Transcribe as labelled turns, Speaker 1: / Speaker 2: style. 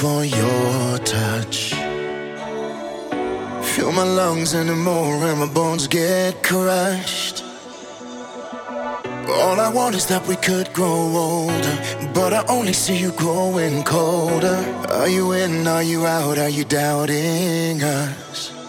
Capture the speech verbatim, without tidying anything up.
Speaker 1: for your touch. Fill my lungs anymore and my bones get crushed. All I want is that we could grow older, but I only see you growing colder. Are you in, are you out, are you doubting us?